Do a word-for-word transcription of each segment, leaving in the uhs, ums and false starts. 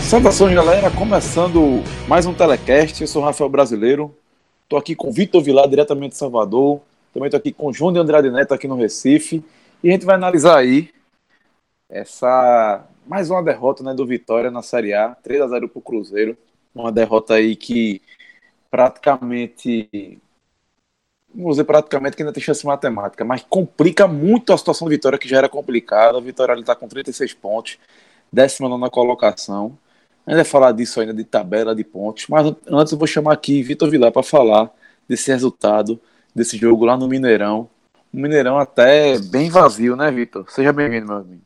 Saudações, galera, começando mais um Telecast. Eu sou o Rafael Brasileiro, estou aqui com o Vitor Vilar, diretamente de Salvador, também estou aqui com o João de Andrade Neto, aqui no Recife, e a gente vai analisar aí essa mais uma derrota, né, do Vitória na Série A, três a zero para o Cruzeiro, uma derrota aí que praticamente, não vou dizer praticamente que ainda tem chance matemática, mas complica muito a situação do Vitória, que já era complicada. O Vitória está com trinta e seis pontos, décima nona colocação. A gente vai falar disso ainda, de tabela, de pontos, mas antes eu vou chamar aqui Vitor Vilar para falar desse resultado, desse jogo lá no Mineirão. Um Mineirão até bem vazio, né, Vitor? Seja bem-vindo, meu amigo.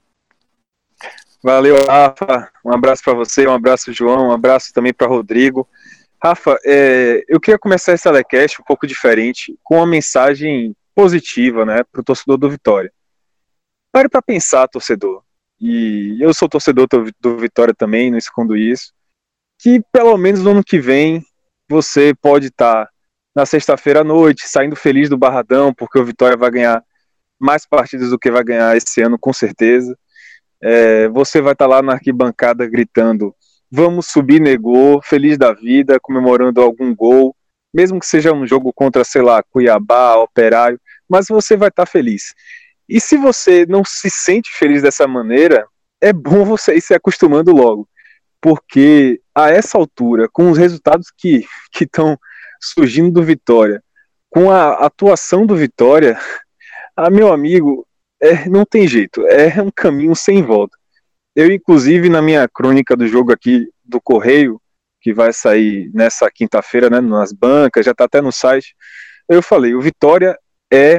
Valeu, Rafa. Um abraço para você, um abraço, João, um abraço também para Rodrigo. Rafa, é, eu queria começar esse telecast um pouco diferente, com uma mensagem positiva, né, para o torcedor do Vitória. Pare para pensar, torcedor, e eu sou torcedor do Vitória também, não escondo isso, que pelo menos no ano que vem você pode estar na sexta-feira à noite, saindo feliz do Barradão, porque o Vitória vai ganhar mais partidas do que vai ganhar esse ano, com certeza. É, você vai estar lá na arquibancada gritando: vamos subir, negou, feliz da vida, comemorando algum gol, mesmo que seja um jogo contra, sei lá, Cuiabá, Operário, mas você vai estar feliz. E se você não se sente feliz dessa maneira, é bom você ir se acostumando logo, porque a essa altura, com os resultados que estão surgindo do Vitória, com a atuação do Vitória, ah, meu amigo, é, não tem jeito, é um caminho sem volta. Eu, inclusive, na minha crônica do jogo aqui do Correio, que vai sair nessa quinta-feira, né, nas bancas, já está até no site, eu falei, o Vitória é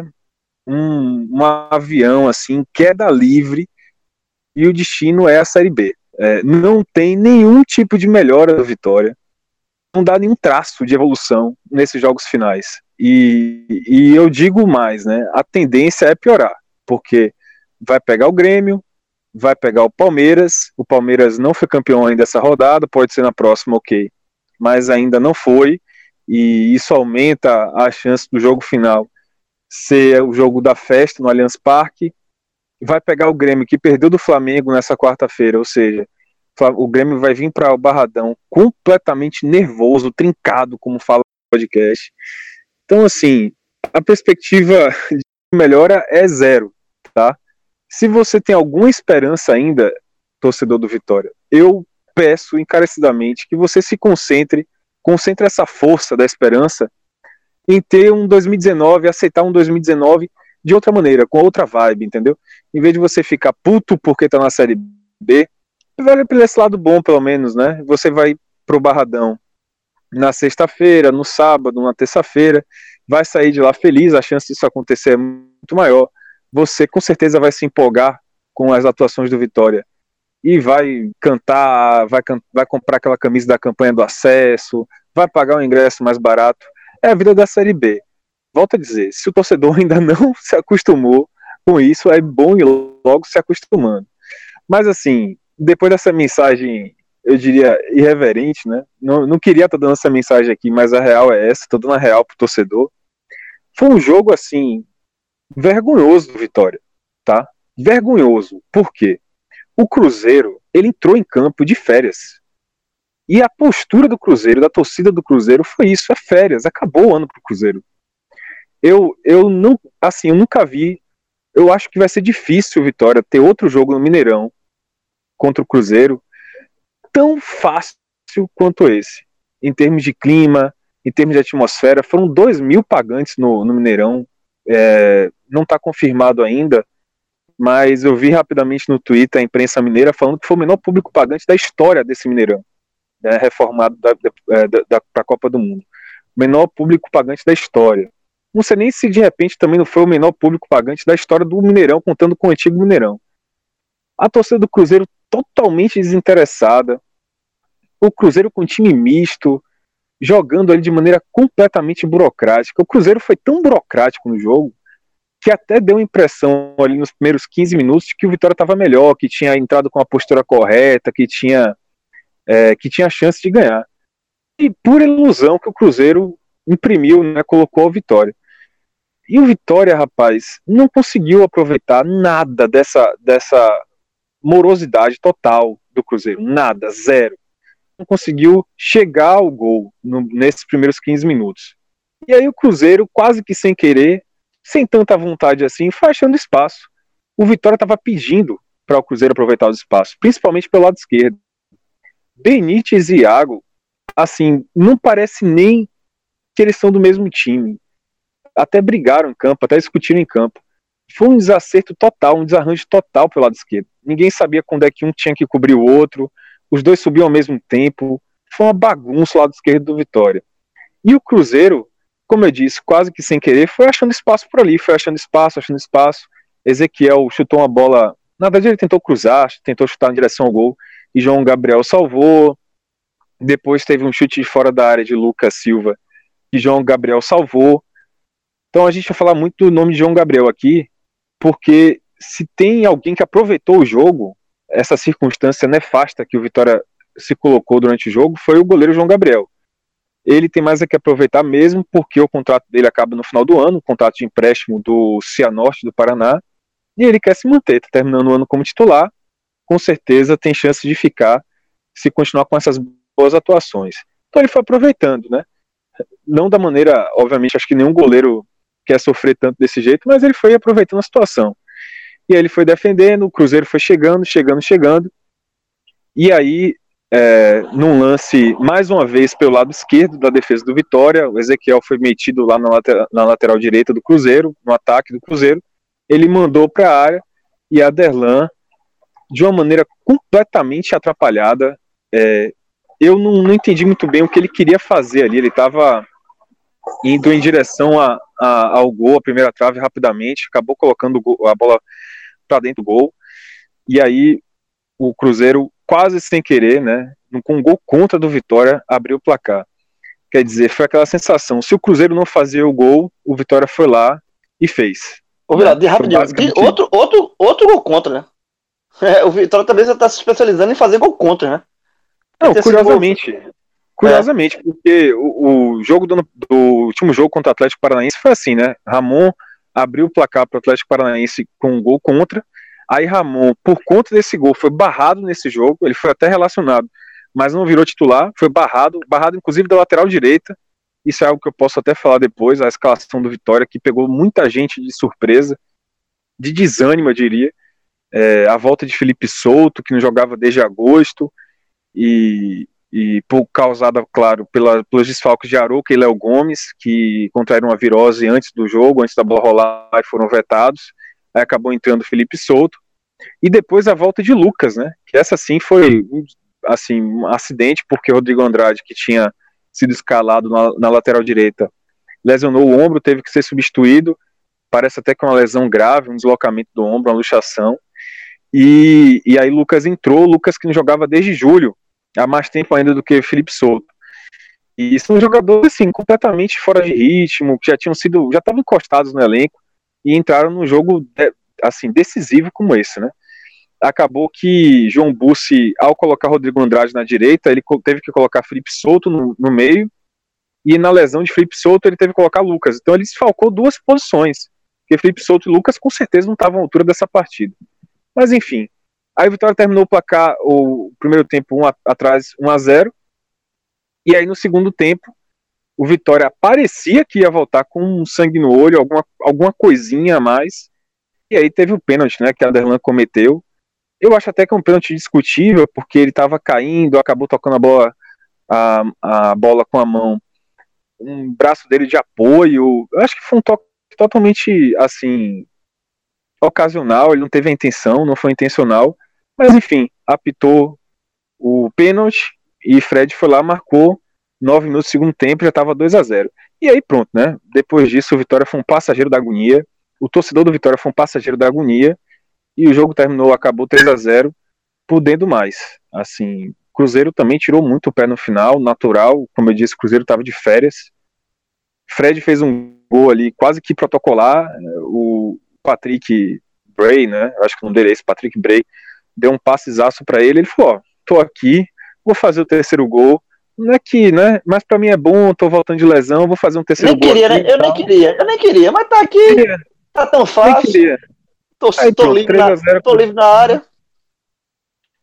um, um avião, assim, queda livre, e o destino é a Série B. É, não tem nenhum tipo de melhora da Vitória, não dá nenhum traço de evolução nesses jogos finais. E, e eu digo mais, né, a tendência é piorar, porque vai pegar o Grêmio, vai pegar o Palmeiras, o Palmeiras não foi campeão ainda dessa rodada, pode ser na próxima, ok, mas ainda não foi, e isso aumenta a chance do jogo final ser o jogo da festa no Allianz Parque. Vai pegar o Grêmio, que perdeu do Flamengo nessa quarta-feira, ou seja, o Grêmio vai vir para o Barradão completamente nervoso, trincado, como fala no podcast. Então, assim, a perspectiva de melhora é zero, tá? Se você tem alguma esperança ainda, torcedor do Vitória, eu peço encarecidamente que você se concentre, concentre essa força da esperança em ter um dois mil e dezenove, aceitar um dois mil e dezenove de outra maneira, com outra vibe, entendeu? Em vez de você ficar puto porque tá na Série B, vai por esse lado bom, pelo menos, né? Você vai pro Barradão na sexta-feira, no sábado, na terça-feira, vai sair de lá feliz, a chance disso acontecer é muito maior. Você com certeza vai se empolgar com as atuações do Vitória e vai cantar, vai, can- vai comprar aquela camisa da campanha do acesso, vai pagar um ingresso mais barato. É a vida da Série B. Volto a dizer, se o torcedor ainda não se acostumou com isso, é bom ir logo se acostumando. Mas assim, depois dessa mensagem, eu diria, irreverente, né? Não, não queria estar dando essa mensagem aqui, mas a real é essa, estou dando a real pro torcedor. Foi um jogo, assim, vergonhoso do Vitória, tá? Vergonhoso. Por quê? O Cruzeiro, ele entrou em campo de férias. E a postura do Cruzeiro, da torcida do Cruzeiro, foi isso, é férias, acabou o ano pro Cruzeiro. Eu, eu não, assim, eu nunca vi, eu acho que vai ser difícil o Vitória ter outro jogo no Mineirão contra o Cruzeiro tão fácil quanto esse. Em termos de clima, em termos de atmosfera, foram dois mil pagantes no, no Mineirão, é, não está confirmado ainda, mas eu vi rapidamente no Twitter a imprensa mineira falando que foi o menor público pagante da história desse Mineirão, né, reformado da, da, da, para a Copa do Mundo. O menor público pagante da história. Não sei nem se de repente também não foi o menor público pagante da história do Mineirão, contando com o antigo Mineirão. A torcida do Cruzeiro totalmente desinteressada, o Cruzeiro com time misto, jogando ali de maneira completamente burocrática. O Cruzeiro foi tão burocrático no jogo que até deu a impressão ali nos primeiros quinze minutos de que o Vitória estava melhor, que tinha entrado com a postura correta, que tinha, é, que tinha chance de ganhar. E pura ilusão que o Cruzeiro imprimiu, né, colocou a Vitória. E o Vitória, rapaz, não conseguiu aproveitar nada dessa, dessa morosidade total do Cruzeiro. Nada, zero. conseguiu chegar ao gol no, nesses primeiros quinze minutos. E aí o Cruzeiro, quase que sem querer, sem tanta vontade assim, foi achando espaço. O Vitória estava pedindo para o Cruzeiro aproveitar os espaços, principalmente pelo lado esquerdo. Benítez e Iago, assim, não parece nem que eles são do mesmo time. Até brigaram em campo, até discutiram em campo. Foi um desacerto total, um desarranjo total pelo lado esquerdo. Ninguém sabia quando é que um tinha que cobrir o outro, os dois subiam ao mesmo tempo. Foi uma bagunça o lado esquerdo do Vitória. E o Cruzeiro, como eu disse, quase que sem querer, foi achando espaço por ali, foi achando espaço, achando espaço. Ezequiel chutou uma bola, na verdade ele tentou cruzar, tentou chutar em direção ao gol, e João Gabriel salvou. Depois teve um chute de fora da área de Lucas Silva, que João Gabriel salvou. Então a gente vai falar muito do nome de João Gabriel aqui, porque se tem alguém que aproveitou o jogo, essa circunstância nefasta que o Vitória se colocou durante o jogo, foi o goleiro João Gabriel. Ele tem mais a que aproveitar mesmo, porque o contrato dele acaba no final do ano, o contrato de empréstimo do Cianorte do Paraná, e ele quer se manter, está terminando o ano como titular, com certeza tem chance de ficar, se continuar com essas boas atuações. Então ele foi aproveitando, né? Não da maneira, obviamente, acho que nenhum goleiro quer sofrer tanto desse jeito, mas ele foi aproveitando a situação. E aí ele foi defendendo, o Cruzeiro foi chegando, chegando, chegando, e aí, é, num lance, mais uma vez, pelo lado esquerdo da defesa do Vitória, o Ezequiel foi metido lá na lateral, na lateral direita do Cruzeiro, no ataque do Cruzeiro, ele mandou para a área, e a Derlan, de uma maneira completamente atrapalhada, é, eu não, não entendi muito bem o que ele queria fazer ali, ele estava indo em direção a, a, ao gol, a primeira trave rapidamente, acabou colocando a bola para dentro do gol, e aí o Cruzeiro, quase sem querer, né, com um gol contra do Vitória, abriu o placar. Quer dizer, foi aquela sensação, se o Cruzeiro não fazia o gol, o Vitória foi lá e fez. Ô, Virado, de rapidinho, basicamente... outro, outro, outro gol contra, né? É, o Vitória também já está se especializando em fazer gol contra, né? Não, curiosamente, gol... curiosamente, é. porque o, o jogo do, do último jogo contra o Atlético Paranaense foi assim, né? Ramon abriu o placar para o Atlético Paranaense com um gol contra, aí Ramon, por conta desse gol, foi barrado nesse jogo, ele foi até relacionado, mas não virou titular, foi barrado, barrado inclusive da lateral direita. Isso é algo que eu posso até falar depois, a escalação do Vitória, que pegou muita gente de surpresa, de desânimo, eu diria. É, a volta de Felipe Souto, que não jogava desde agosto, e, e por causada, claro, pela, pelos desfalques de Arouca e Léo Gomes, que contraíram uma virose antes do jogo, antes da bola rolar, e foram vetados. Aí acabou entrando Felipe Souto. E depois a volta de Lucas, né? Que essa sim foi assim, um acidente, porque o Rodrigo Andrade, que tinha sido escalado na, na lateral direita, lesionou o ombro, teve que ser substituído, parece até que uma lesão grave, um deslocamento do ombro, uma luxação, e, e aí Lucas entrou, Lucas que não jogava desde julho, há mais tempo ainda do que Felipe Souto, e são jogadores assim, completamente fora de ritmo, que já tinham sido, já estavam encostados no elenco, e entraram num jogo assim, decisivo como esse, né? Acabou que João Bussi, ao colocar Rodrigo Andrade na direita, ele teve que colocar Felipe Souto no, no meio, e na lesão de Felipe Souto ele teve que colocar Lucas. Então ele desfalcou duas posições, porque Felipe Souto e Lucas com certeza não estavam à altura dessa partida. Mas enfim, aí o Vitória terminou o placar, o primeiro tempo um a, atrás, um a zero, e aí no segundo tempo o Vitória parecia que ia voltar com um sangue no olho, alguma, alguma coisinha a mais, e aí teve o pênalti, né, que a Derlan cometeu. Eu acho até que é um pênalti discutível, porque ele estava caindo, acabou tocando a bola, a, a bola com a mão, um braço dele de apoio. Eu acho que foi um toque totalmente, assim, ocasional, ele não teve a intenção, não foi intencional, mas enfim, apitou o pênalti e Fred foi lá, marcou nove minutos do segundo tempo, já estava dois a zero. E aí pronto, né? Depois disso o Vitória foi um passageiro da agonia, o torcedor do Vitória foi um passageiro da agonia, e o jogo terminou, acabou três a zero, podendo mais. Assim, Cruzeiro também tirou muito o pé no final, natural, como eu disse, o Cruzeiro estava de férias. Fred fez um gol ali quase que protocolar, o Patrick Bray, né, acho que o nome dele é esse, Patrick Bray, deu um passezaço para ele, ele falou, ó, tô aqui, vou fazer o terceiro gol, não é que, né, mas para mim é bom, tô voltando de lesão, vou fazer um terceiro nem gol queria, aqui, né? Eu nem queria, eu nem queria, mas tá aqui, queria. Tá tão fácil. Nem queria. Tô, Aí, tô, pronto, livre na, tô livre na área.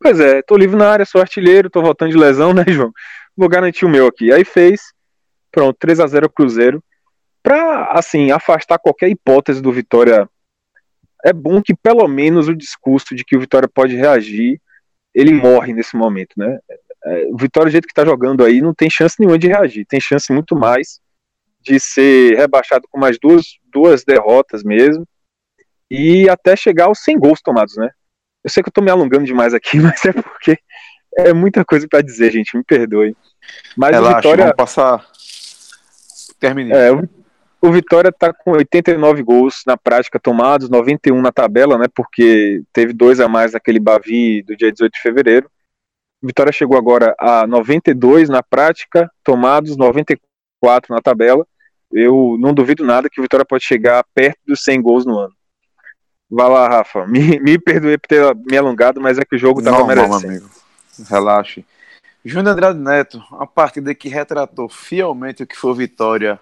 Pois é, tô livre na área, sou artilheiro, tô voltando de lesão, né, João? Vou garantir o meu aqui. Aí fez, pronto, três a zero Cruzeiro. Pra, assim, afastar qualquer hipótese do Vitória, é bom que pelo menos o discurso de que o Vitória pode reagir, ele morre nesse momento, né? É, o Vitória, do jeito que tá jogando aí, não tem chance nenhuma de reagir, tem chance muito mais de ser rebaixado com mais duas, duas derrotas mesmo, e até chegar aos cem gols tomados, né? Eu sei que eu tô me alongando demais aqui, mas é porque é muita coisa para dizer, gente, me perdoe. Mas Relaxa, o Vitória... vamos passar... Termine. É, o, o Vitória tá com oitenta e nove gols na prática tomados, noventa e um na tabela, né? Porque teve dois a mais naquele Bavi do dia dezoito de fevereiro. O Vitória chegou agora a noventa e dois na prática tomados, noventa e quatro na tabela. Eu não duvido nada que o Vitória pode chegar perto dos cem gols no ano. Vai lá, Rafa. Me, me perdoe por ter me alongado, mas é que o jogo tava Normal, meu merecendo. amigo. Relaxe. Júnior Andrade Neto, uma partida que retratou fielmente o que foi o Vitória,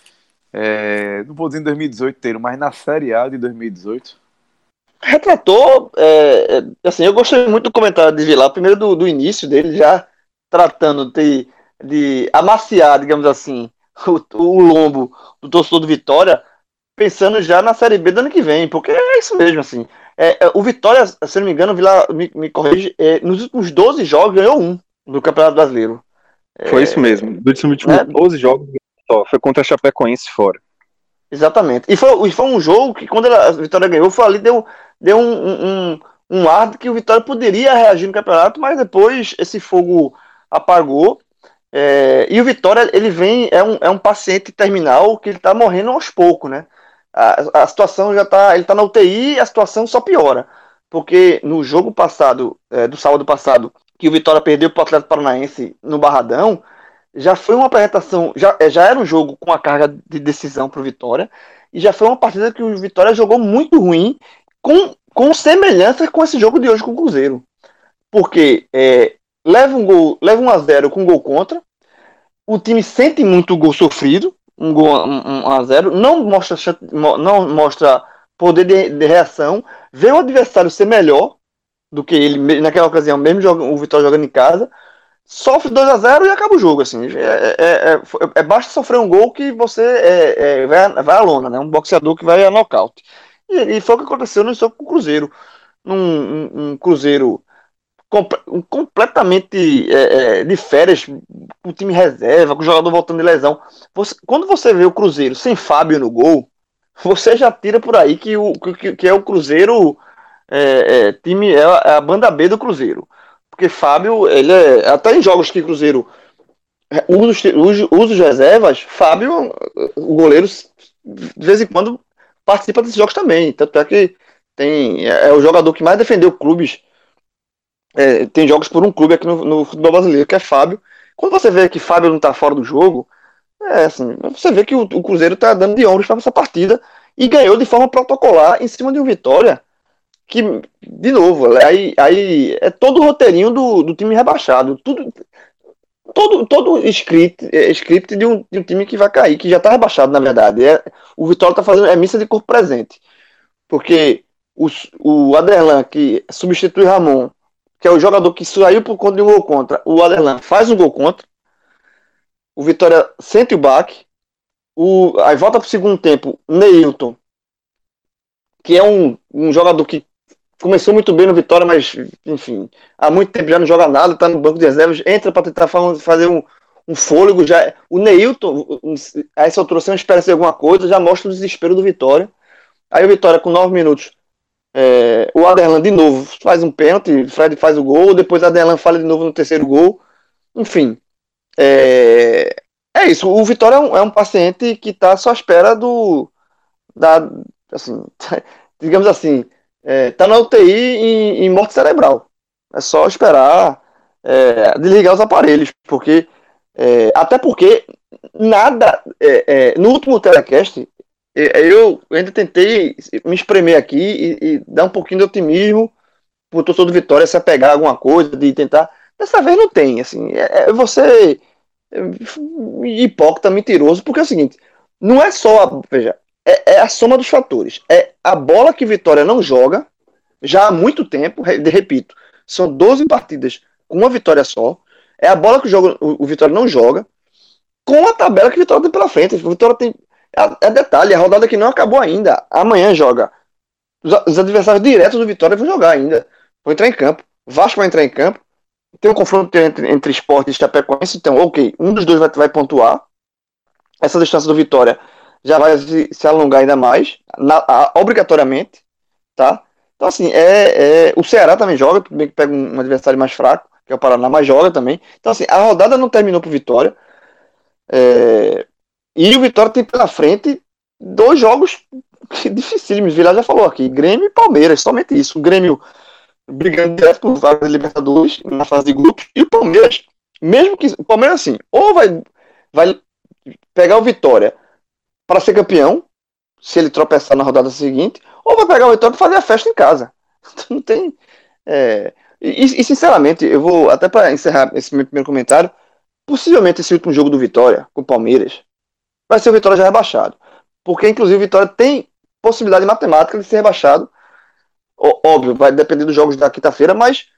é, não vou dizer em dois mil e dezoito inteiro, mas na Série A de dois mil e dezoito. Retratou, é, é, assim, eu gostei muito do comentário de Vilar, primeiro do, do início dele, já tratando de, de amaciar, digamos assim, o, o lombo do torcedor do Vitória, pensando já na Série B do ano que vem, porque é isso mesmo, assim. É, é, o Vitória, se não me engano, o Vilar me, me corrige, é, nos últimos doze jogos ganhou um do Campeonato Brasileiro. Foi isso mesmo. Dos últimos né? doze jogos, só, foi contra a Chapecoense fora. Exatamente. E foi, foi um jogo que, quando a Vitória ganhou, foi ali, deu, deu um, um, um ar de que o Vitória poderia reagir no campeonato, mas depois esse fogo apagou. É, e o Vitória, ele vem, é um, é um paciente terminal que ele tá morrendo aos poucos, né? A, a situação já tá, ele tá na U T I e a situação só piora. Porque no jogo passado, é, do sábado passado, que o Vitória perdeu para o Atlético Paranaense no Barradão, já foi uma apresentação, já, já era um jogo com a carga de decisão para o Vitória, e já foi uma partida que o Vitória jogou muito ruim, com, com semelhança com esse jogo de hoje com o Cruzeiro. Porque é, leva um gol, leva um a zero com um gol contra, o time sente muito o gol sofrido, um gol um a zero, não mostra, não mostra poder de, de reação, vê o adversário ser melhor do que ele naquela ocasião, mesmo joga, o Vitória jogando em casa, sofre dois a zero e acaba o jogo, assim, é, é, é, é basta sofrer um gol que você é, é, vai, vai à lona, né, um boxeador que vai a nocaute, e, e foi o que aconteceu no jogo com o Cruzeiro, num um, um Cruzeiro comp completamente é, é, de férias, com o time reserva, com o jogador voltando de lesão. Você, quando você vê o Cruzeiro sem Fábio no gol, você já tira por aí que, o, que, que é o Cruzeiro, é, é, time, é a, é a banda B do Cruzeiro. Porque Fábio, ele é, até em jogos que o Cruzeiro usa, usa, usa os reservas, Fábio, o goleiro, de vez em quando participa desses jogos também. Tanto é que tem, é o jogador que mais defendeu clubes. É, tem jogos por um clube aqui no, no futebol brasileiro, que é Fábio. Quando você vê que Fábio não tá fora do jogo, é assim, você vê que o, o Cruzeiro tá dando de ombros para essa partida e ganhou de forma protocolar em cima de um Vitória que, de novo, aí, aí é todo o roteirinho do, do time rebaixado, tudo, todo, todo script, é, script de, um, de um time que vai cair, que já tá rebaixado, na verdade. É, o Vitória tá fazendo é missa de corpo presente, porque o, o Aderlan, que substitui Ramon, que é o jogador que saiu por conta de um gol contra, o Aderlan faz um gol contra, o Vitória sente o baque, o, aí volta pro segundo tempo, Neilton, que é um, um jogador que começou muito bem no Vitória, mas, enfim, há muito tempo já não joga nada, tá no banco de reservas, entra para tentar fazer um, um fôlego. Já, o Neilton, a essa altura, sem esperança de alguma coisa, já mostra o desespero do Vitória. Aí o Vitória, com nove minutos, é, o Aderlan de novo faz um pênalti, o Fred faz o gol, depois o Aderlan falha de novo no terceiro gol. Enfim, é, é isso. O Vitória é um, é um paciente que está só à espera do. Da, assim, digamos assim, é, tá na U T I em, em morte cerebral. É só esperar é, desligar os aparelhos, porque é, até porque nada é, é, no último telecast é, eu ainda tentei me espremer aqui e, e dar um pouquinho de otimismo pro torcedor do Vitória se apegar a alguma coisa, de tentar. Dessa vez não tem, assim, é, é você é, hipócrita, mentiroso, porque é o seguinte, não é só a, veja, é, é a soma dos fatores, é a bola que Vitória não joga já há muito tempo, repito, São doze partidas com uma vitória só. É a bola que o, jogo, o, o Vitória não joga, com a tabela que o Vitória tem pela frente. O Vitória tem. É, é detalhe, a rodada que não acabou ainda. Amanhã joga. Os, os adversários diretos do Vitória vão jogar ainda. Vão entrar em campo. Vasco vai entrar em campo. Tem um confronto entre, entre Sport e Chapecoense. Então, ok, um dos dois vai, vai pontuar. Essa distância do Vitória já vai se, se alongar ainda mais, na, a, obrigatoriamente, tá? Então, assim, é, é, o Ceará também joga, tudo bem que pega um, um adversário mais fraco, que é o Paraná, mas joga também. Então, assim, a rodada não terminou pro Vitória. É, e o Vitória tem pela frente dois jogos dificílimos. O Vilar já falou aqui, Grêmio e Palmeiras, somente isso. O Grêmio brigando direto por vaga da Libertadores na fase de grupos, e o Palmeiras, mesmo que o Palmeiras, assim, ou vai, vai pegar o Vitória para ser campeão, se ele tropeçar na rodada seguinte, ou vai pegar o Vitória para fazer a festa em casa. Não tem. É, e, e, sinceramente, eu vou, até para encerrar esse meu primeiro comentário, possivelmente esse último jogo do Vitória, com o Palmeiras, vai ser o Vitória já rebaixado. Porque, inclusive, o Vitória tem possibilidade matemática de ser rebaixado. Ó, óbvio, vai depender dos jogos da quinta-feira, mas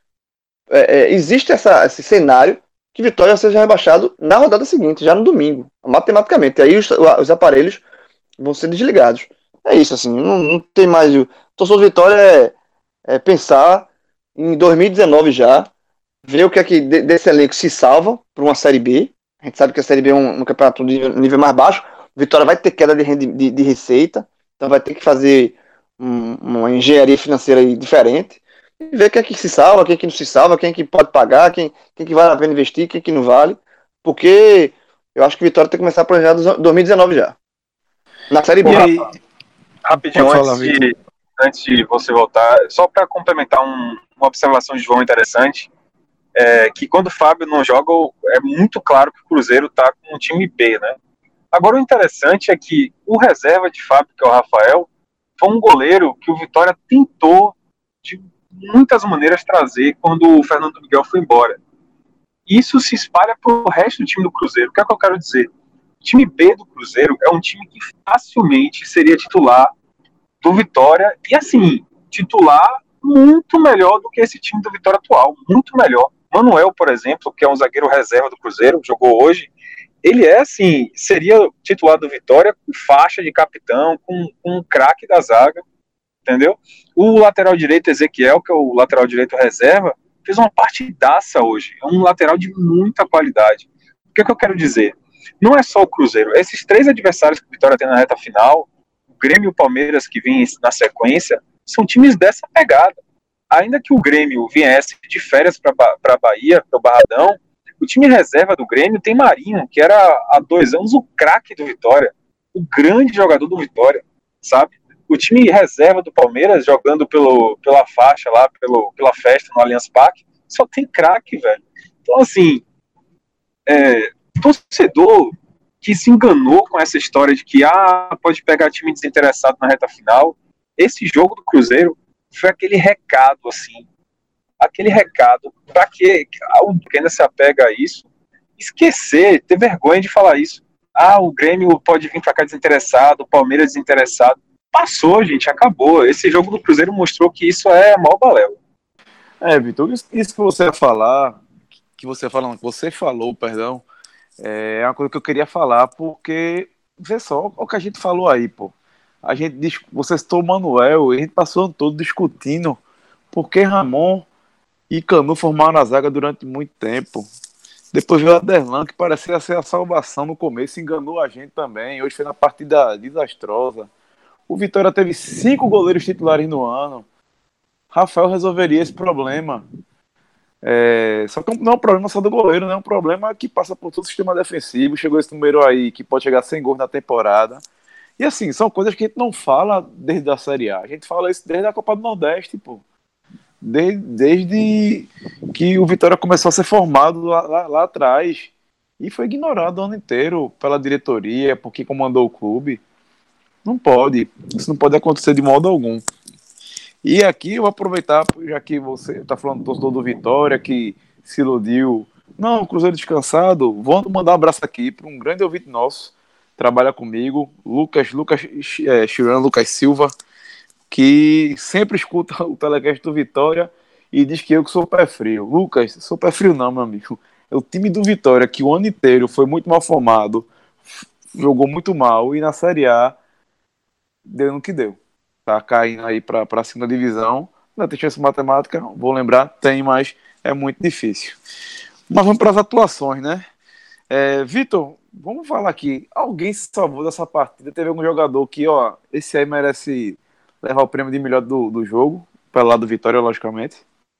é, é, existe essa, esse cenário que Vitória seja rebaixado na rodada seguinte, já no domingo, matematicamente. Aí os, os aparelhos vão ser desligados. É isso, assim, não, não tem mais. O torcedor de Vitória é, é pensar em dois mil e dezenove já, ver o que é que desse elenco se salva para uma Série B. A gente sabe que a Série B é um, um campeonato de nível mais baixo. Vitória vai ter queda de, de, de receita, então vai ter que fazer um, uma engenharia financeira aí diferente. E ver quem é que se salva, quem é que não se salva, quem é que pode pagar, quem, quem é que vale a pena investir, quem é que não vale. Porque eu acho que Vitória tem que começar a planejar dois mil e dezenove já. Na Série B. E aí, rapidinho, antes de, antes de você voltar, só para complementar um, uma observação de João interessante, é que quando o Fábio não joga, é muito claro que o Cruzeiro está com um time B, né? Agora, o interessante é que o reserva de Fábio, que é o Rafael, foi um goleiro que o Vitória tentou de muitas maneiras trazer quando o Fernando Miguel foi embora. Isso se espalha para o resto do time do Cruzeiro. O que é que eu quero dizer? O time B do Cruzeiro é um time que facilmente seria titular do Vitória, e assim, titular muito melhor do que esse time do Vitória atual, muito melhor. Manuel, por exemplo, que é um zagueiro reserva do Cruzeiro, jogou hoje, ele é assim, seria titular do Vitória com faixa de capitão, com, com um craque da zaga, entendeu? O lateral direito, Ezequiel, que é o lateral direito reserva, fez uma partidaça hoje, é um lateral de muita qualidade. O que é que eu quero dizer? Não é só o Cruzeiro, esses três adversários que o Vitória tem na reta final, o Grêmio e o Palmeiras que vêm na sequência, são times dessa pegada. Ainda que o Grêmio viesse de férias para a Bahia, para o Barradão, o time reserva do Grêmio tem Marinho, que era há dois anos o craque do Vitória, o grande jogador do Vitória, sabe? O time reserva do Palmeiras, jogando pelo, pela faixa lá, pelo, pela festa no Allianz Parque, só tem craque, velho. Então, assim, é, torcedor que se enganou com essa história de que ah, pode pegar time desinteressado na reta final, esse jogo do Cruzeiro foi aquele recado, assim, aquele recado para que o que ainda se apega a isso, esquecer, ter vergonha de falar isso. Ah, o Grêmio pode vir para cá desinteressado, o Palmeiras desinteressado. Passou, gente, acabou. Esse jogo do Cruzeiro mostrou que isso é mal balela. É, Vitor, isso, isso que você ia falar, que você falando, que você falou, perdão, é uma coisa que eu queria falar, porque, vê só, o que a gente falou aí, pô. A gente, você citou o Manuel, a gente passou o ano todo discutindo porque Ramon e Canu formaram a zaga durante muito tempo. Depois veio o Aderlan, que parecia ser a salvação no começo, enganou a gente também. Hoje foi uma partida desastrosa. O Vitória teve cinco goleiros titulares no ano. Rafael resolveria esse problema. É, só que não é um problema só do goleiro, né? É um problema que passa por todo o sistema defensivo. Chegou esse número aí que pode chegar a cem gols na temporada. E assim, são coisas que a gente não fala desde a Série A. A gente fala isso desde a Copa do Nordeste, pô. Desde, desde que o Vitória começou a ser formado lá, lá, lá atrás. E foi ignorado o ano inteiro pela diretoria, por quem comandou o clube. Não pode. Isso não pode acontecer de modo algum. E aqui eu vou aproveitar, já que você está falando do torcedor do Vitória, que se iludiu. Não, Cruzeiro descansado. Vou mandar um abraço aqui para um grande ouvinte nosso, trabalha comigo, Lucas, Lucas é, Chirano, Lucas Silva, que sempre escuta o telecast do Vitória e diz que eu que sou pé frio. Lucas, sou pé frio não, meu amigo. É o time do Vitória, que o ano inteiro foi muito mal formado, jogou muito mal, e na Série A deu no que deu. Tá caindo aí para a segunda divisão. Ainda tem chance matemática, vou lembrar, tem, mas é muito difícil. Mas vamos para as atuações, né? É, Vitor, vamos falar aqui. Alguém se salvou dessa partida? Teve algum jogador que, ó, esse aí merece levar o prêmio de melhor do, do jogo, pelo lado do Vitória, logicamente?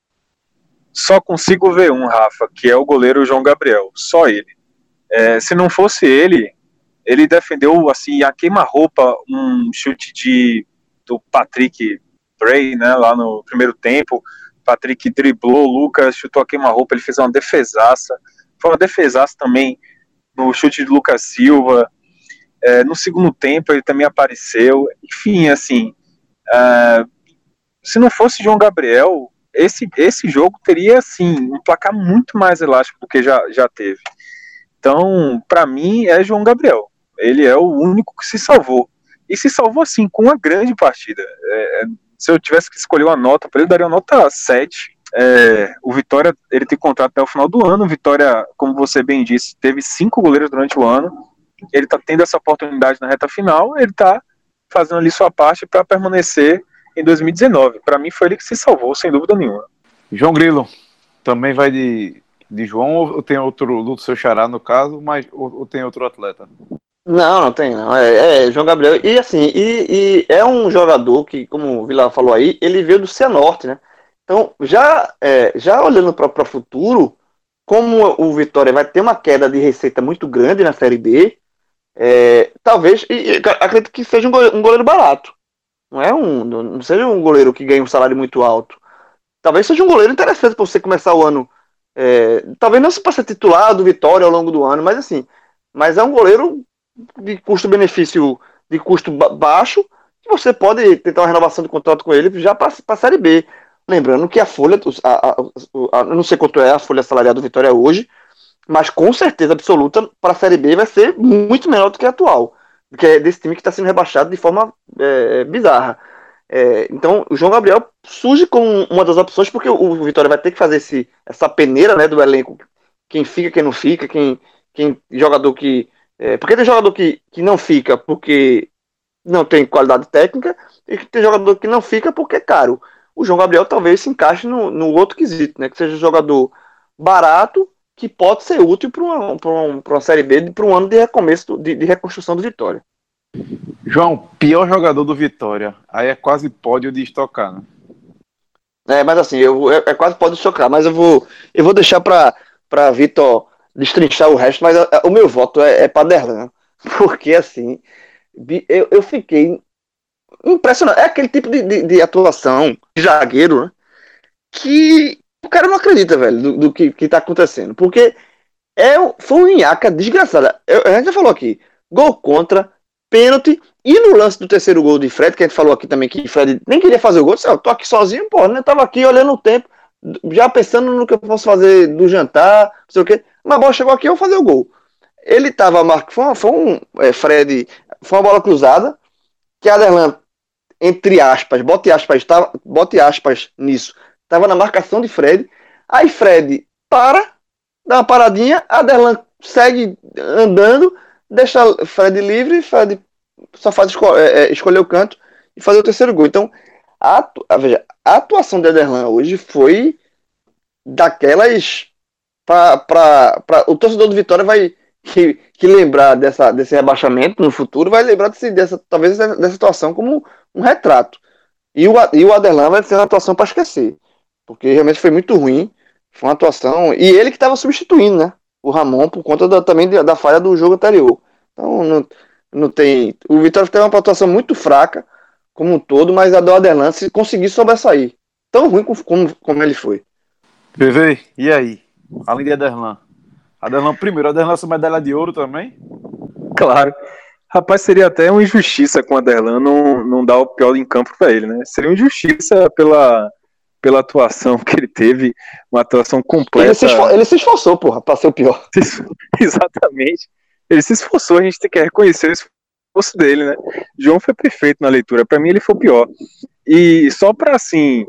Só consigo ver um, Rafa, que é o goleiro João Gabriel. Só ele. É, se não fosse ele, ele defendeu assim a queima-roupa um chute de do Patrick Bray, né, lá no primeiro tempo. Patrick driblou, o Lucas chutou a queima-roupa, ele fez uma defesaça. Foi uma defesaça também no chute de Lucas Silva. É, no segundo tempo ele também apareceu. Enfim, assim, é, se não fosse João Gabriel, esse, esse jogo teria assim um placar muito mais elástico do que já, já teve. Então, para mim, é João Gabriel. Ele é o único que se salvou. E se salvou, assim, com uma grande partida. É, se eu tivesse que escolher uma nota para ele, eu daria uma nota sete. É, o Vitória, ele tem contrato até o final do ano. O Vitória, como você bem disse, teve cinco goleiros durante o ano. Ele está tendo essa oportunidade na reta final. Ele está fazendo ali sua parte para permanecer em dois mil e dezenove. Para mim, foi ele que se salvou, sem dúvida nenhuma. João Grilo, também vai de... de João, ou tem outro do seu xará no caso, mas ou, ou tem outro atleta? Não, não tem não, é, é João Gabriel, e assim, e, e é um jogador que, como o Vila falou aí, ele veio do Cianorte, né, então já, é, já olhando para o futuro, como o Vitória vai ter uma queda de receita muito grande na Série B, é, talvez, e, e, acredito que seja um goleiro, um goleiro barato, não é um, não seja um goleiro que ganha um salário muito alto, talvez seja um goleiro interessante para você começar o ano. É, talvez não se para ser titular do Vitória ao longo do ano, mas assim, mas é um goleiro de custo-benefício de custo ba baixo, que você pode tentar uma renovação de contrato com ele já para a Série B. Lembrando que a folha, a, a, a, a, eu não sei quanto é a folha salarial do Vitória hoje, mas com certeza absoluta para a Série B vai ser muito menor do que a atual, que é desse time que está sendo rebaixado de forma é, bizarra. É, então, o João Gabriel surge como uma das opções, porque o Vitória vai ter que fazer esse, essa peneira, né, do elenco, quem fica, quem não fica, quem, quem jogador que... É, porque tem jogador que, que não fica porque não tem qualidade técnica, e tem jogador que não fica porque é caro. O João Gabriel talvez se encaixe no, no outro quesito, né, que seja um jogador barato, que pode ser útil para uma, uma, uma Série B, para um ano de recomeço, de, de reconstrução do Vitória. João, pior jogador do Vitória. Aí é quase pódio de estocar, né? É, mas assim, eu, é, é quase pode chocar, mas eu vou, eu vou deixar para Vitor destrinchar o resto, mas a, a, o meu voto é, é para Derlan, porque assim, eu, eu fiquei impressionado. É aquele tipo de, de, de atuação de zagueiro, né, que o cara não acredita, velho, do, do que, que tá acontecendo, porque é, foi uma nhaca desgraçada. Eu, a gente já falou aqui, gol contra, pênalti, e no lance do terceiro gol de Fred, que a gente falou aqui também que Fred nem queria fazer o gol, disse, eu tô aqui sozinho, pô, né? Tava aqui olhando o tempo, já pensando no que eu posso fazer do jantar, não sei o quê, mas a bola chegou aqui, eu vou fazer o gol. Ele tava, foi, foi um, é, Fred, foi uma bola cruzada, que Aderlan, entre aspas, bote aspas, tava, bote aspas nisso, tava na marcação de Fred, aí Fred para, dá uma paradinha, Aderlan segue andando, deixa Fred livre, Fred só faz esco é, escolher o canto e fazer o terceiro gol. Então, a, a, veja, a atuação de Aderlan hoje foi daquelas para o torcedor do Vitória vai que, que lembrar dessa, desse rebaixamento no futuro, vai lembrar desse, dessa, talvez dessa situação como um retrato. E o, e o Aderlan vai ser uma atuação para esquecer, porque realmente foi muito ruim. Foi uma atuação. E ele que estava substituindo, né? O Ramon, por conta da, também da falha do jogo anterior. Então, não, não tem. O Vitória teve uma atuação muito fraca, como um todo, mas a do Aderlan se conseguir sobressair. Tão ruim como, como ele foi. P V, e aí? Além de Aderlan. Aderlan primeiro, Aderlan essa medalha de ouro também? Claro. Rapaz, seria até uma injustiça com o Aderlan não, não dar o pior em campo para ele, né? Seria uma injustiça pela, pela atuação que ele teve, uma atuação completa. Ele se, esfor ele se esforçou, porra, pra ser o pior. Exatamente. Ele se esforçou, a gente tem que reconhecer o esforço dele, né? João foi perfeito na leitura, para mim ele foi o pior. E só para, assim,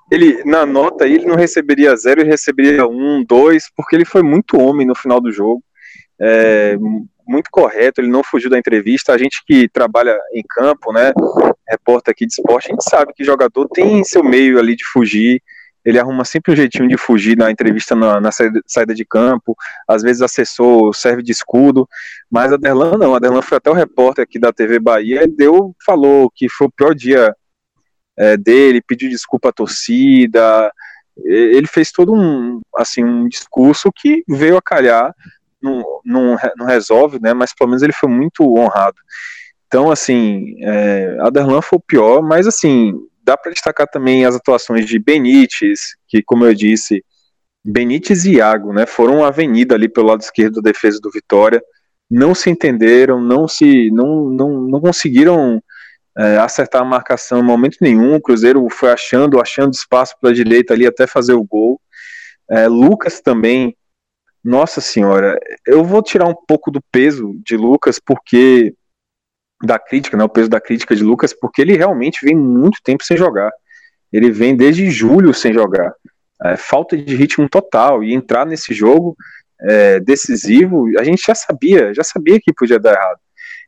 ele, na nota, ele não receberia zero, ele receberia um, dois, porque ele foi muito homem no final do jogo, é, muito correto, ele não fugiu da entrevista. A gente que trabalha em campo, né, repórter aqui de esporte, a gente sabe que jogador tem seu meio ali de fugir, ele arruma sempre um jeitinho de fugir na entrevista, na, na saída de campo, às vezes assessor serve de escudo, mas a Aderlan não, a Aderlan foi até o repórter aqui da T V Bahia, ele deu, falou que foi o pior dia é, dele, pediu desculpa à torcida, ele fez todo um, assim, um discurso que veio a calhar, não, não, não resolve, né, mas pelo menos ele foi muito honrado. Então, assim, é, Aderlan foi o pior, mas assim, dá para destacar também as atuações de Benítez, que, como eu disse, Benítez e Iago, né, foram uma avenida ali pelo lado esquerdo da defesa do Vitória, não se entenderam, não se, não, não, não conseguiram é, acertar a marcação em momento nenhum. O Cruzeiro foi achando, achando espaço pela direita ali até fazer o gol. É, Lucas também, nossa senhora, eu vou tirar um pouco do peso de Lucas, porque da crítica, né, o peso da crítica de Lucas, porque ele realmente vem muito tempo sem jogar. Ele vem desde julho sem jogar. É, falta de ritmo total, e entrar nesse jogo é, decisivo, a gente já sabia, já sabia que podia dar errado.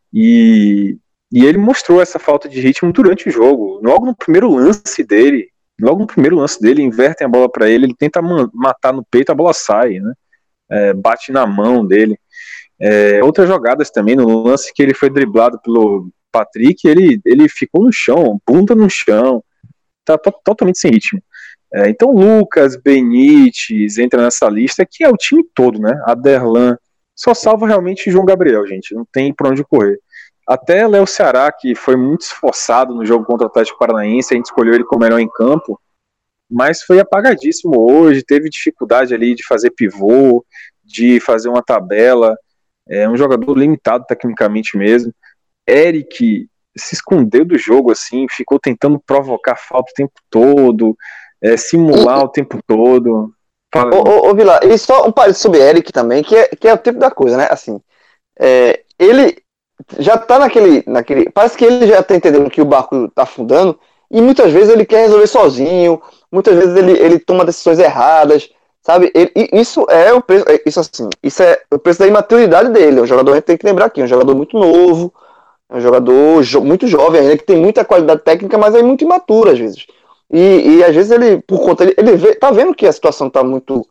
E, e ele mostrou essa falta de ritmo durante o jogo. Logo no primeiro lance dele, logo no primeiro lance dele, invertem a bola para ele, ele tenta matar no peito, a bola sai, né? É, bate na mão dele. É, outras jogadas também, no lance que ele foi driblado pelo Patrick, ele, ele ficou no chão, bunda no chão, tá to totalmente sem ritmo. É, então Lucas, Benítez entra nessa lista, que é o time todo, né? Aderlan, só salva realmente João Gabriel, gente, não tem pra onde correr. Até Léo Ceará, que foi muito esforçado no jogo contra o Atlético Paranaense, a gente escolheu ele como melhor em campo, mas foi apagadíssimo hoje, teve dificuldade ali de fazer pivô, de fazer uma tabela. É um jogador limitado tecnicamente mesmo. Eric se escondeu do jogo, assim, ficou tentando provocar falta o tempo todo, é, simular E, o tempo todo. Fala, ô, irmão. ô, ô, Vila, e só um parênteses sobre Eric também, que é, que é o tipo da coisa, né? Assim, é, ele já tá naquele, naquele. Parece que ele já tá entendendo que o barco tá afundando, e muitas vezes ele quer resolver sozinho, muitas vezes ele, ele toma decisões erradas, sabe? Ele, e isso é o preço, é, isso assim, isso é o preço da imaturidade dele. É um jogador, a gente tem que lembrar aqui, é um jogador muito novo, é um jogador jo muito jovem ainda, que tem muita qualidade técnica, mas é muito imaturo às vezes. E, e às vezes ele, por conta, ele, ele vê, tá vendo que a situação tá muito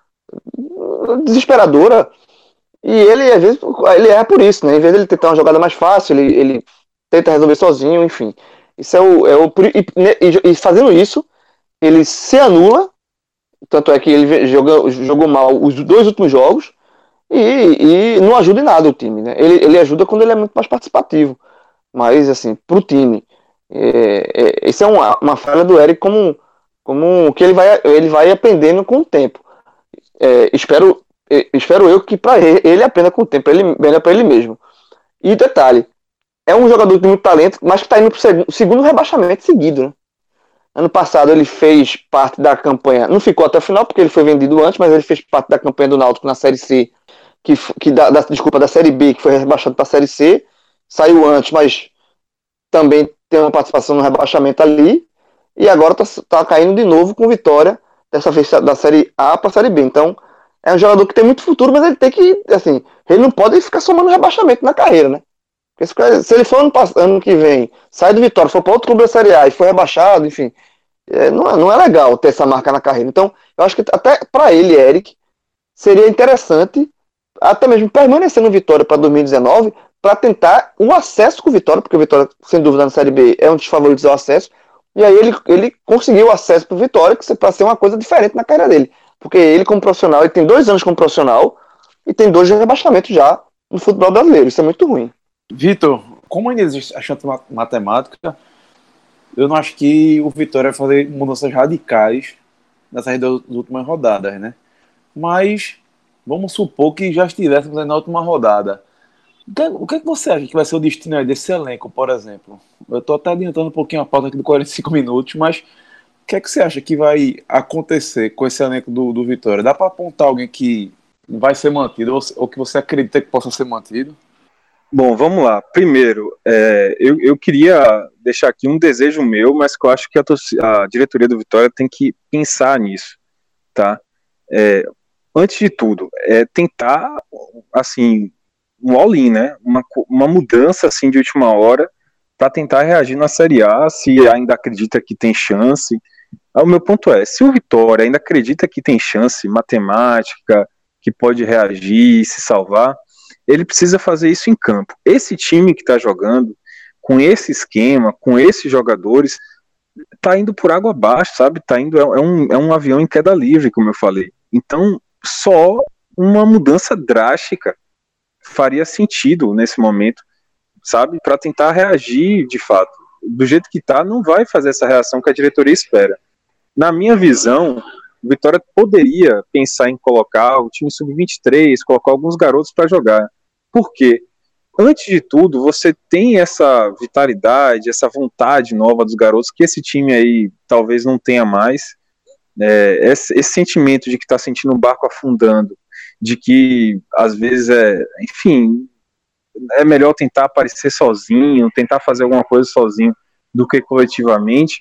desesperadora, e ele, às vezes, ele erra por isso, né? Em vez de ele tentar uma jogada mais fácil, ele, ele tenta resolver sozinho, enfim. Isso é o. É o e, e fazendo isso, ele se anula. Tanto é que ele joga, jogou mal os dois últimos jogos e, e não ajuda em nada o time, né? Ele, ele ajuda quando ele é muito mais participativo. Mas, assim, pro time. É, é, isso é uma, uma falha do Eric como, como que ele vai, ele vai aprendendo com o tempo. É, espero, é, espero eu que para ele, ele aprenda com o tempo, ele melhor para ele mesmo. E detalhe, é um jogador de muito talento, mas que está indo para o segundo rebaixamento seguido. Né? Ano passado ele fez parte da campanha, não ficou até o final porque ele foi vendido antes, mas ele fez parte da campanha do Náutico na Série C, que, que da, da, desculpa, da Série B, que foi rebaixado para a Série C, saiu antes, mas também tem uma participação no rebaixamento ali, e agora está tá caindo de novo com Vitória, dessa vez da Série A para a Série B. Então, é um jogador que tem muito futuro, mas ele tem que, assim, ele não pode ficar somando rebaixamento na carreira, né? Porque se ele for ano, ano que vem, sai do Vitória, for para outro clube da Série A e for rebaixado, enfim, é, não, é, não é legal ter essa marca na carreira. Então, eu acho que até para ele, Eric, seria interessante até mesmo permanecer no Vitória para dois mil e dezenove, para tentar um acesso com o Vitória, porque o Vitória, sem dúvida, na Série B é um dos favoritos ao acesso, e aí ele, ele conseguiu acesso para o Vitória, que para ser uma coisa diferente na carreira dele. Porque ele, como profissional, ele tem dois anos como profissional e tem dois rebaixamentos já no futebol brasileiro. Isso é muito ruim. Vitor, como ainda existe a chance matemática, eu não acho que o Vitória vai fazer mudanças radicais nessas duas últimas rodadas, né? Mas vamos supor que já estivéssemos na última rodada. O que é que você acha que vai ser o destino aí desse elenco, por exemplo? Eu estou até adiantando um pouquinho a pauta aqui de quarenta e cinco minutos, mas o que é que você acha que vai acontecer com esse elenco do, do Vitória? Dá para apontar alguém que vai ser mantido ou, ou que você acredita que possa ser mantido? Bom, vamos lá. Primeiro, é, eu, eu queria deixar aqui um desejo meu, mas que eu acho que a, a diretoria do Vitória tem que pensar nisso, tá? É, antes de tudo, é tentar, assim, um all-in, né? Uma, uma mudança, assim, de última hora para tentar reagir na Série A, se ainda acredita que tem chance. O meu ponto é, se o Vitória ainda acredita que tem chance matemática, que pode reagir e se salvar, ele precisa fazer isso em campo. Esse time que está jogando, com esse esquema, com esses jogadores, está indo por água abaixo, sabe? Tá indo, é, um, é um avião em queda livre, como eu falei. Então, só uma mudança drástica faria sentido nesse momento, sabe? Para tentar reagir de fato. Do jeito que está, não vai fazer essa reação que a diretoria espera. Na minha visão, o Vitória poderia pensar em colocar o time sub vinte e três, colocar alguns garotos para jogar. Por quê? Antes de tudo, você tem essa vitalidade, essa vontade nova dos garotos que esse time aí talvez não tenha mais. É, esse, esse sentimento de que está sentindo o barco afundando, de que às vezes é, enfim, é melhor tentar aparecer sozinho, tentar fazer alguma coisa sozinho do que coletivamente.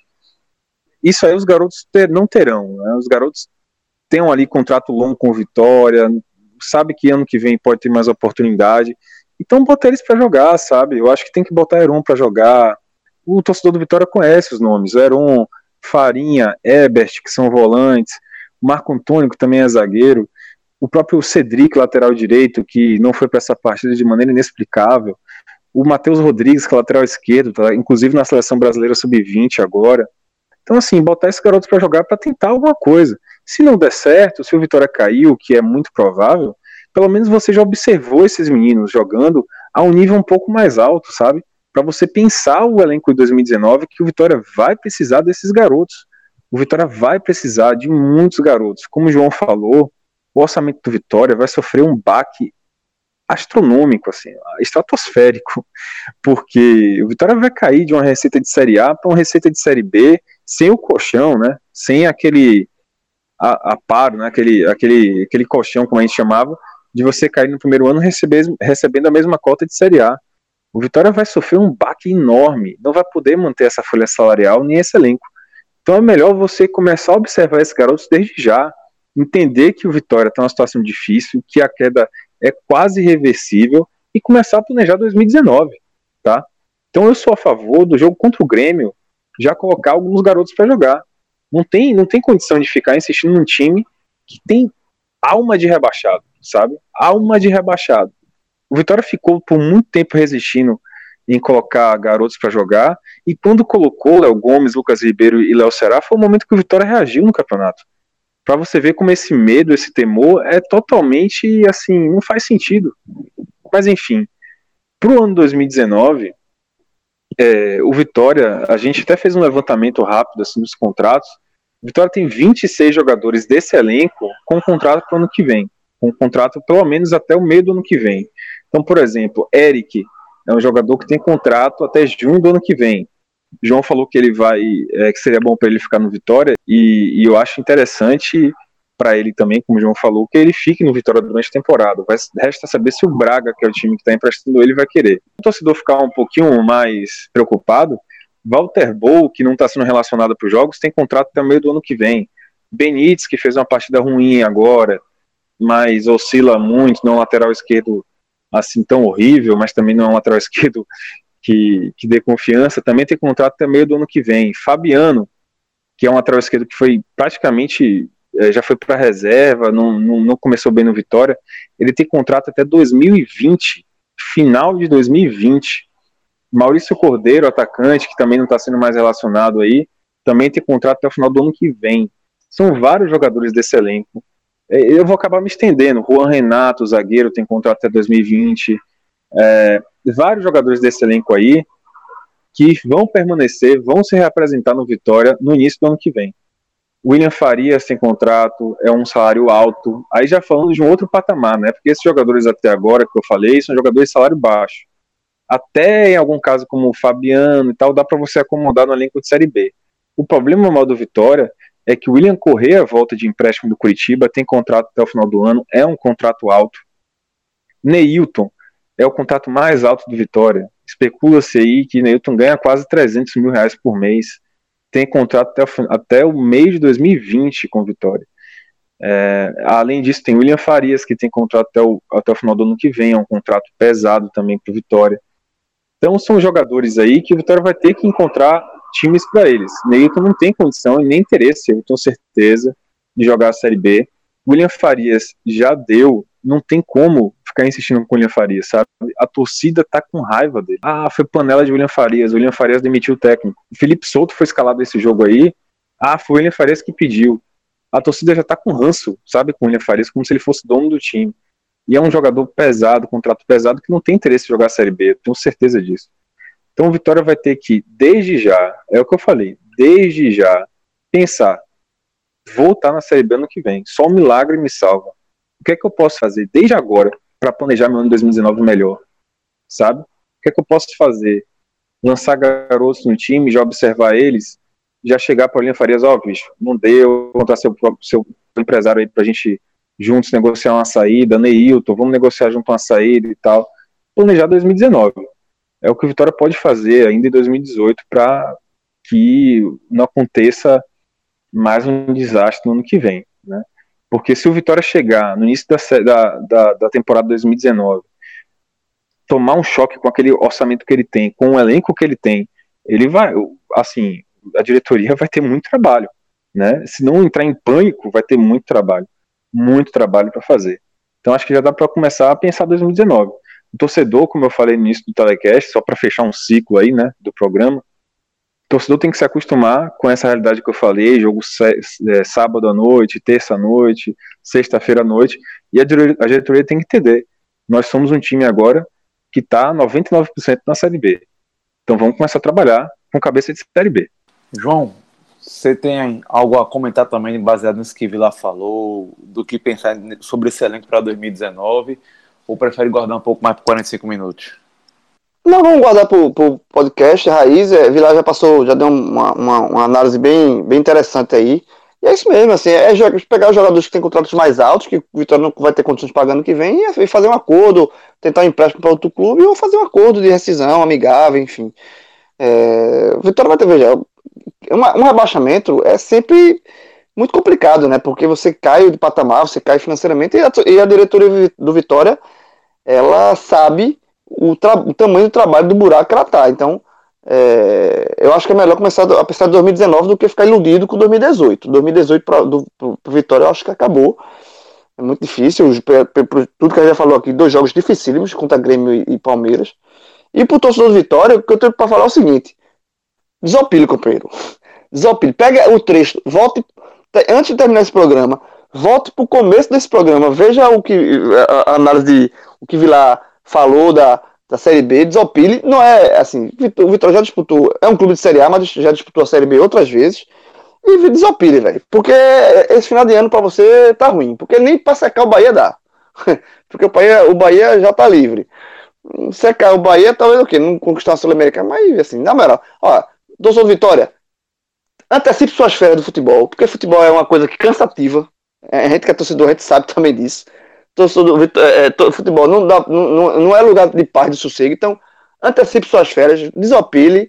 Isso aí os garotos ter, não terão, né? Os garotos têm ali contrato longo com Vitória, sabe que ano que vem pode ter mais oportunidade, então botar eles para jogar, sabe? Eu acho que tem que botar Heron para jogar. O torcedor do Vitória conhece os nomes, Heron, Farinha, Ebert, que são volantes, Marco Antônio, que também é zagueiro, o próprio Cedric, lateral direito, que não foi para essa partida de maneira inexplicável, o Matheus Rodrigues, que é lateral esquerdo, tá, inclusive na seleção brasileira sub vinte agora. Então, assim, botar esses garotos para jogar para tentar alguma coisa. Se não der certo, se o Vitória caiu, o que é muito provável, pelo menos você já observou esses meninos jogando a um nível um pouco mais alto, sabe? Para você pensar o elenco de dois mil e dezenove, que o Vitória vai precisar desses garotos. O Vitória vai precisar de muitos garotos. Como o João falou, o orçamento do Vitória vai sofrer um baque astronômico, assim, estratosférico, porque o Vitória vai cair de uma receita de Série A para uma receita de Série B, sem o colchão, né? Sem aquele aparo, né? Aquele, aquele, aquele colchão, como a gente chamava, de você cair no primeiro ano receber, recebendo a mesma cota de Série A. O Vitória vai sofrer um baque enorme, não vai poder manter essa folha salarial nem esse elenco. Então é melhor você começar a observar esses garotos desde já, entender que o Vitória está numa situação difícil, que a queda é quase irreversível e começar a planejar dois mil e dezenove, tá? Então eu sou a favor do jogo contra o Grêmio já colocar alguns garotos para jogar. Não tem, não tem condição de ficar insistindo num time que tem alma de rebaixado, sabe? Alma de rebaixado. O Vitória ficou por muito tempo resistindo em colocar garotos para jogar, e quando colocou Léo Gomes, Lucas Ribeiro e Léo Ceará, foi o momento que o Vitória reagiu no campeonato. Para você ver como esse medo, esse temor é totalmente, assim, não faz sentido. Mas enfim, pro ano dois mil e dezenove, é, o Vitória, a gente até fez um levantamento rápido assim, dos contratos. O Vitória tem vinte e seis jogadores desse elenco com contrato para o ano que vem, com contrato pelo menos até o meio do ano que vem. Então, por exemplo, Eric é um jogador que tem contrato até junho do ano que vem. João falou que ele vai, é, que seria bom para ele ficar no Vitória, e, e eu acho interessante para ele também, como o João falou, que ele fique no Vitória durante a temporada. Vai, resta saber se o Braga, que é o time que está emprestando ele, vai querer. O torcedor ficar um pouquinho mais preocupado, Walter Bou, que não está sendo relacionado para os jogos, tem contrato até o meio do ano que vem. Benítez, que fez uma partida ruim agora, mas oscila muito, não é um lateral esquerdo assim tão horrível, mas também não é um lateral esquerdo que, que dê confiança, também tem contrato até meio do ano que vem. Fabiano, que é um lateral esquerdo que foi praticamente, já foi para reserva, não, não, não começou bem no Vitória, ele tem contrato até dois mil e vinte, final de dois mil e vinte. Maurício Cordeiro, atacante, que também não está sendo mais relacionado aí, também tem contrato até o final do ano que vem. São vários jogadores desse elenco. Eu vou acabar me estendendo. Juan Renato, zagueiro, tem contrato até dois mil e vinte. É, vários jogadores desse elenco aí que vão permanecer, vão se reapresentar no Vitória no início do ano que vem. William Farias tem contrato, é um salário alto. Aí já falando de um outro patamar, né? Porque esses jogadores até agora que eu falei são jogadores de salário baixo. Até em algum caso como o Fabiano e tal, dá para você acomodar no elenco de Série B. O problema mal do Vitória é que o William Correa, volta de empréstimo do Curitiba, tem contrato até o final do ano, é um contrato alto. Neilton É o contrato mais alto do Vitória. Especula-se aí que Neilton ganha quase trezentos mil reais por mês. Tem contrato até o, até o mês de dois mil e vinte com o Vitória. É, além disso, tem William Farias, que tem contrato até o, até o final do ano que vem. É um contrato pesado também para o Vitória. Então são jogadores aí que o Vitória vai ter que encontrar times para eles. Neilton não tem condição e nem interesse, eu tenho certeza, de jogar a Série B. William Farias já deu, não tem como ficar insistindo com o William Farias, sabe? A torcida tá com raiva dele. Ah, foi panela de William Farias, o William Farias demitiu o técnico. O Felipe Souto foi escalado nesse jogo aí. Ah, foi o William Farias que pediu. A torcida já tá com ranço, sabe, com o William Farias, como se ele fosse dono do time. E é um jogador pesado, contrato pesado, que não tem interesse em jogar a Série B, eu tenho certeza disso. Então o Vitória vai ter que, desde já, é o que eu falei, desde já, pensar, voltar na Série B ano que vem. Só um milagre me salva. O que é que eu posso fazer desde agora para planejar meu ano de dois mil e dezenove melhor? Sabe? O que é que eu posso fazer? Lançar garotos no time, já observar eles, já chegar para o William Farias, ó, oh, bicho, não deu, contar seu, seu empresário aí pra gente juntos negociar uma saída, Neilton, vamos negociar junto uma saída e tal. Planejar dois mil e dezenove. É o que o Vitória pode fazer ainda em dois mil e dezoito para que não aconteça mais um desastre no ano que vem, né? Porque se o Vitória chegar no início da, da, da temporada dois mil e dezenove, tomar um choque com aquele orçamento que ele tem, com o elenco que ele tem, ele vai, assim, a diretoria vai ter muito trabalho, né? Se não entrar em pânico, vai ter muito trabalho, muito trabalho para fazer. Então acho que já dá para começar a pensar dois mil e dezenove. O torcedor, como eu falei no início do telecast, só para fechar um ciclo aí, né, do programa, o torcedor tem que se acostumar com essa realidade que eu falei, jogo é, sábado à noite, terça à noite, sexta-feira à noite, e a diretoria, a diretoria tem que entender, nós somos um time agora que está noventa e nove por cento na Série B. Então vamos começar a trabalhar com cabeça de Série B. João, você tem algo a comentar também baseado nisso que Vila falou, do que pensar sobre esse elenco para dois mil e dezenove, ou prefere guardar um pouco mais para quarenta e cinco minutos? Não, vamos guardar para o podcast Raiz. É, Vila já passou, já deu uma, uma, uma análise bem, bem interessante aí. E é isso mesmo, assim, é pegar os jogadores que têm contratos mais altos, que o Vitória não vai ter condições de pagar no que vem, e fazer um acordo, tentar um empréstimo para outro clube, ou fazer um acordo de rescisão, amigável, enfim. É, o Vitória vai ter, veja, uma, um rebaixamento é sempre muito complicado, né? Porque você cai de patamar, você cai financeiramente, e a, e a diretoria do Vitória, ela sabe o, o tamanho do trabalho do buraco que ela tá. Então, é, eu acho que é melhor começar a pensar em dois mil e dezenove do que ficar iludido com dois mil e dezoito. dois mil e dezoito para o Vitória eu acho que acabou. É muito difícil. Por tudo que a gente já falou aqui, dois jogos dificílimos contra Grêmio e, e Palmeiras. E pro torcedor do Vitória, o que eu tenho para falar é o seguinte: desopile, companheiro. Desopile. Pega o trecho, volte. Antes de terminar esse programa, volte pro começo desse programa. Veja o que a, a análise de o que Vilar falou da, da Série B. Desopile. Não é assim. O Vitória já disputou. É um clube de Série A, mas já disputou a Série B outras vezes. E desopile, velho. Porque esse final de ano pra você tá ruim. Porque nem pra secar o Bahia dá. Porque o Bahia, o Bahia já tá livre. Secar o Bahia, talvez o quê? Não conquistar a Sul-Americana, mas assim, na moral. Ó, torcedor Vitória, antecipe suas férias do futebol, porque futebol é uma coisa que cansativa. A gente que é torcedor, a gente sabe também disso. Torcedor, é, é, futebol não, dá, não, não é lugar de paz, de sossego. Então, antecipe suas férias, desopile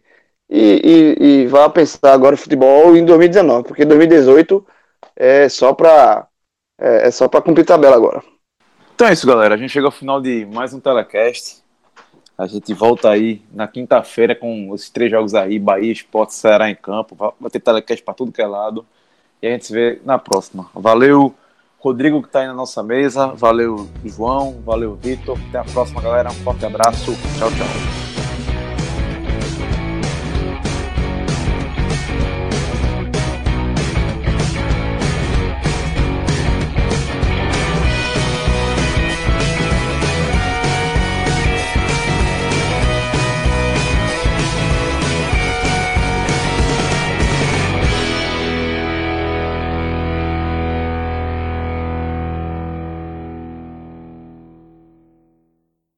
e, e, e vá pensar agora em futebol em dois mil e dezenove, porque dois mil e dezoito é só para é, é só para cumprir tabela agora. Então é isso, galera. A gente chega ao final de mais um telecast. A gente volta aí na quinta-feira com os três jogos aí, Bahia, Sport, Ceará em campo. Vai ter telecast para tudo que é lado. E a gente se vê na próxima. Valeu, Rodrigo, que está aí na nossa mesa. Valeu, João. Valeu, Vitor. Até a próxima, galera. Um forte abraço. Tchau, tchau.